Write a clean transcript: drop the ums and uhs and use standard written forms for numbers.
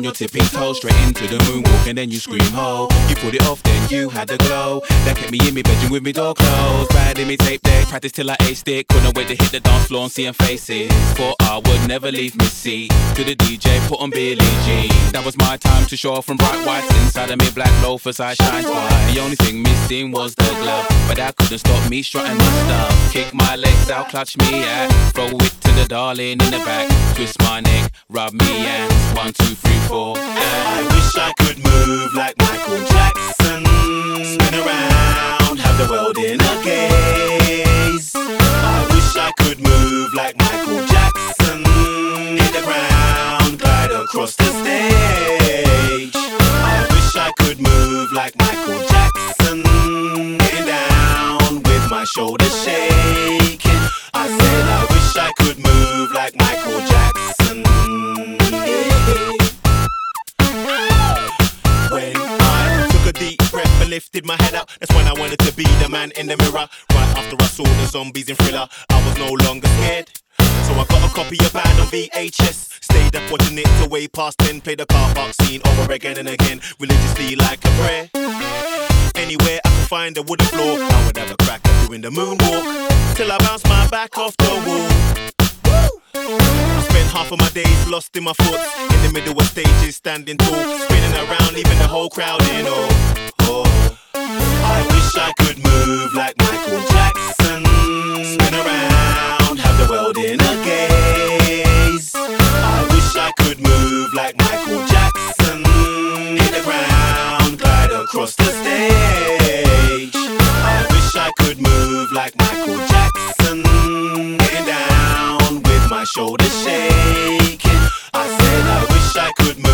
on your tippy toes, straight into the moonwalk and then you scream ho. You put it off, then you had the glow. That kept me in me bedroom with me door closed. Bad in me tape deck, practice till I aced it. Couldn't wait to hit the dance floor and see them faces. Thought I would never leave me seat. To the DJ, put on Billie Jean. That was my time to show off from bright whites. Inside of me black loafers, I shine bright. The only thing missing was the glove, but that couldn't stop me strutting my stuff. Kick my legs out, clutch me out. Throw it to the darling in the back. Twist my neck, rub me hands. 1, 2, 3, 4. I wish I could move like Michael Jackson. Spin around, have the world in a gaze. I wish I could move like Michael Jackson. Hit the ground, glide across the stage. I wish I could move like Michael Jackson. Getting down with my shoulders shaking. I said I wish I could move like Michael Jackson. When I took a deep breath and lifted my head up, that's when I wanted to be the man in the mirror. Right after I saw the zombies in Thriller, I was no longer scared. So I got a copy of Bad on VHS. Stayed up watching it till way past 10. Played the car park scene over again and again, religiously like a prayer. Anywhere I could find a wooden floor, I would have a crack at doing the moonwalk, till I bounced my back off the wall. I spent half of my days lost in my thoughts, in the middle of stages, standing tall, spinning around, leaving the whole crowd in awe. I wish I could move like Michael Jackson. Spin around, have the world in a gaze. I wish I could move like Michael Jackson. Hit the ground, glide across the stage. I wish I could move like Michael Jackson. Getting down with my shoulders shaking. I said I wish I could move